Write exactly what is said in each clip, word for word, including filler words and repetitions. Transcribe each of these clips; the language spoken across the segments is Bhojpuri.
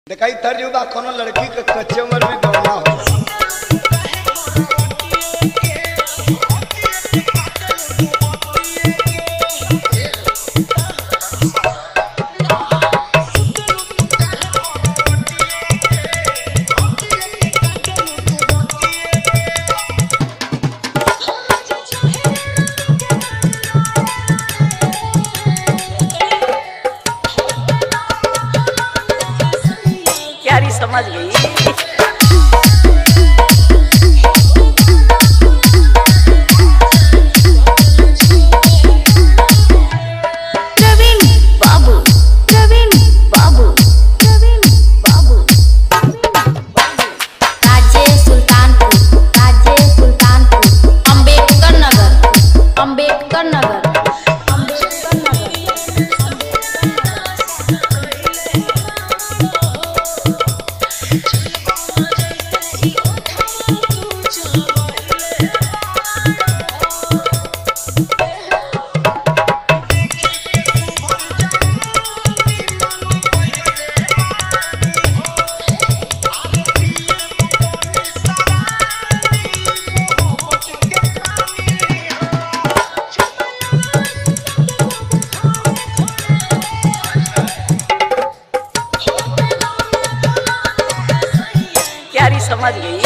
दिखाई तर्जुबा कोनो लड़की के कच्चे उम्र में गौना हो समझ गई। प्रवीण बाबू प्रवीण बाबू प्रवीण बाबू राज्य सुल्तानपुर राज्य सुल्तानपुर अंबेडकर नगर अंबेडकर नगर समझ गई।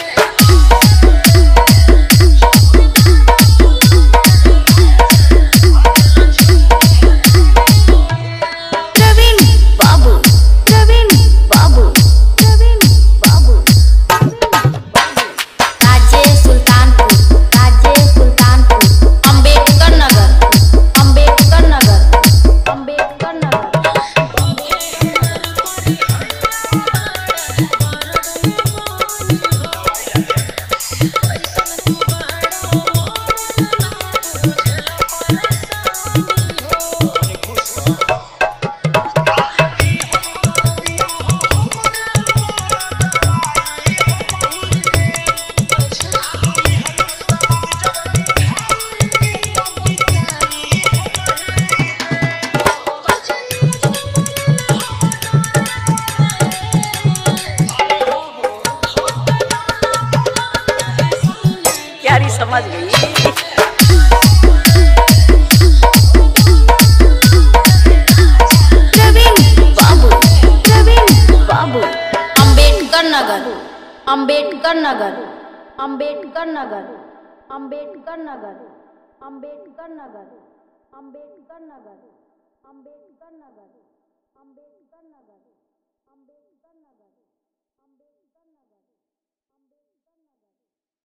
प्रवीण बाबू प्रवीण बाबू प्रवीण बाबू राज्य सुल्तानपुर राज्य सुल्तानपुर अंबेडकर नगर अंबेडकर नगर अंबेडकर नगर समझ गई। प्रवीण बाबू प्रवीण बाबू अंबेडकर नगर अंबेडकर नगर अंबेडकर नगर अंबेडकर नगर अंबेडकर नगर अंबेडकर नगर अंबेडकर